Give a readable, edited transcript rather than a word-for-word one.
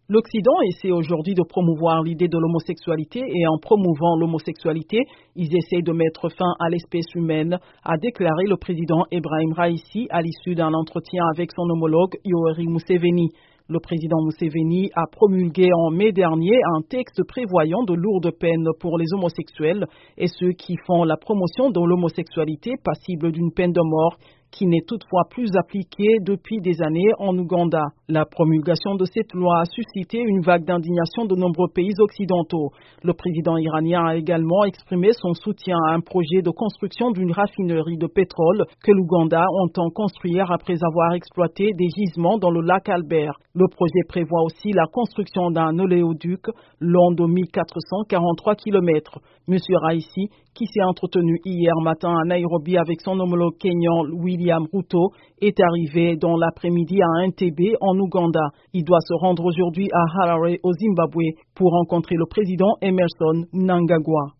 L'Occident essaie aujourd'hui de promouvoir l'idée de l'homosexualité et en promouvant l'homosexualité, ils essaient de mettre fin à l'espèce humaine, a déclaré le président Ebrahim Raïssi à l'issue d'un entretien avec son homologue Yoweri Museveni. Le président Museveni a promulgué en mai dernier un texte prévoyant de lourdes peines pour les homosexuels et ceux qui font la promotion de l'homosexualité passible d'une peine de mort qui n'est toutefois plus appliquée depuis des années en Ouganda. La promulgation de cette loi a suscité une vague d'indignation de nombreux pays occidentaux. Le président iranien a également exprimé son soutien à un projet de construction d'une raffinerie de pétrole que l'Ouganda entend construire après avoir exploité des gisements dans le lac Albert. Le projet prévoit aussi la construction d'un oléoduc long de 1443 km. M. Raïssi, qui s'est entretenu hier matin à Nairobi avec son homologue kényan William Ruto, est arrivé dans l'après-midi à Entebbe en Ouganda. Il doit se rendre aujourd'hui à Harare au Zimbabwe pour rencontrer le président Emmerson Mnangagwa.